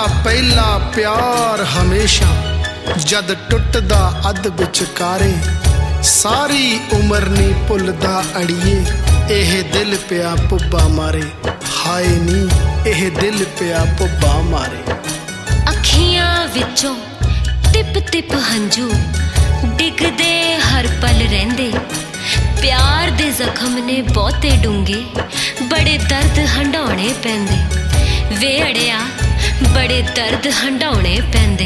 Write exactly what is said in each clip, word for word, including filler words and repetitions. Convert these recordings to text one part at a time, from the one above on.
पहला प्यार हमेशा जद टुटदा अध विचकारे, सारी उमर नी भुलदा अड़िए, एह दिल पिया पुब्बा मारे। हाय नी एह दिल पिया पुब्बा मारे। अखियां विचों तिप तिप हंजू डिगदे हर पल रहिंदे, प्यार दे जख्म ने बहुते डूंगे, बड़े दर्द हंडाउणे पैंदे। वे अड़िया बड़े दर्द हंडाउणे पैंदे।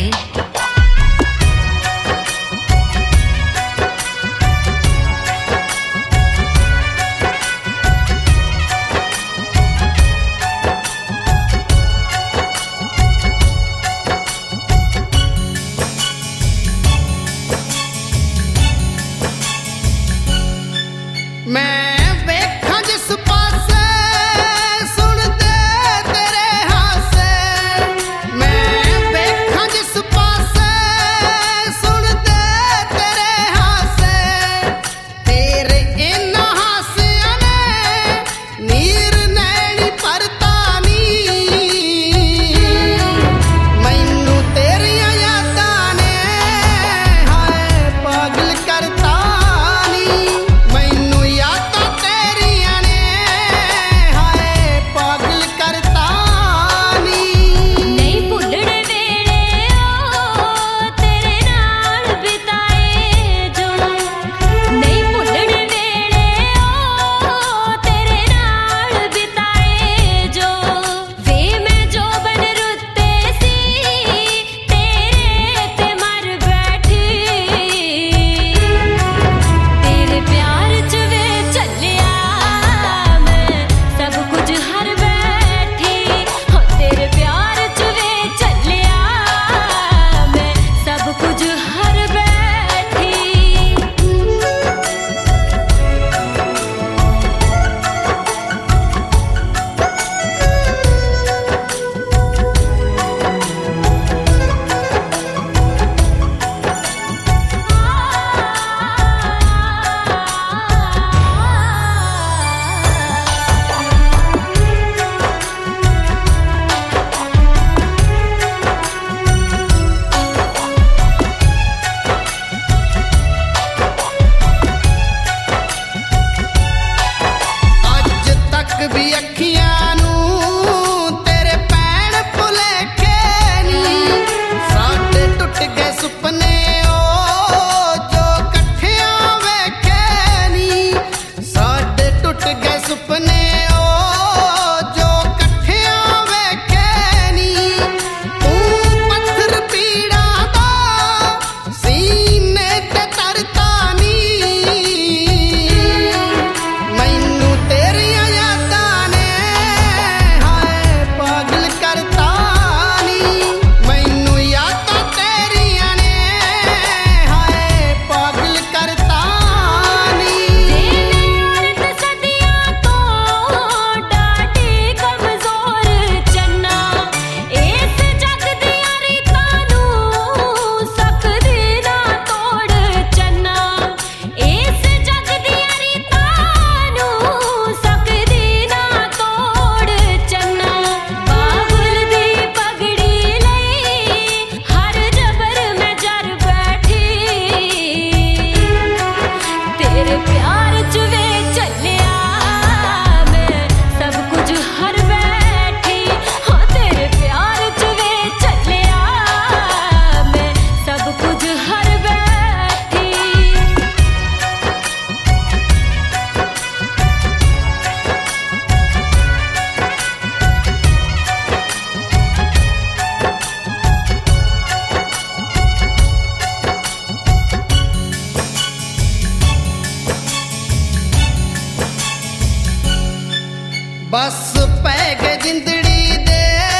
बस पै गए जिंदड़ी दे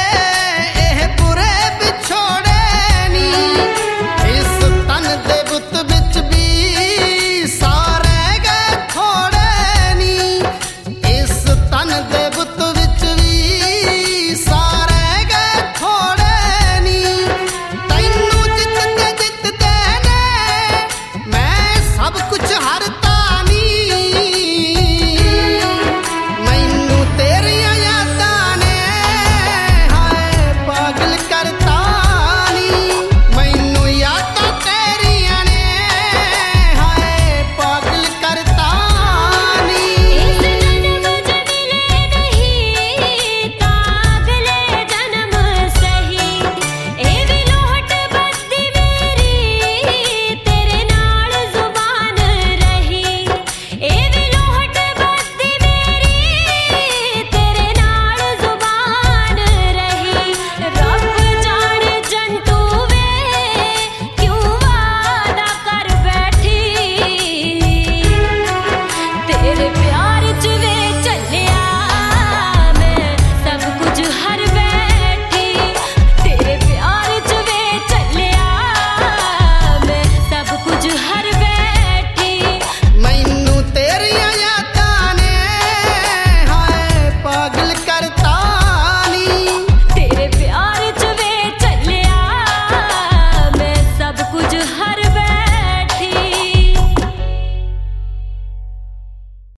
एह बुरे बिछोड़े नी, इस तन दे बुत बिच भी सारे गए थोड़े नी, इस तन दे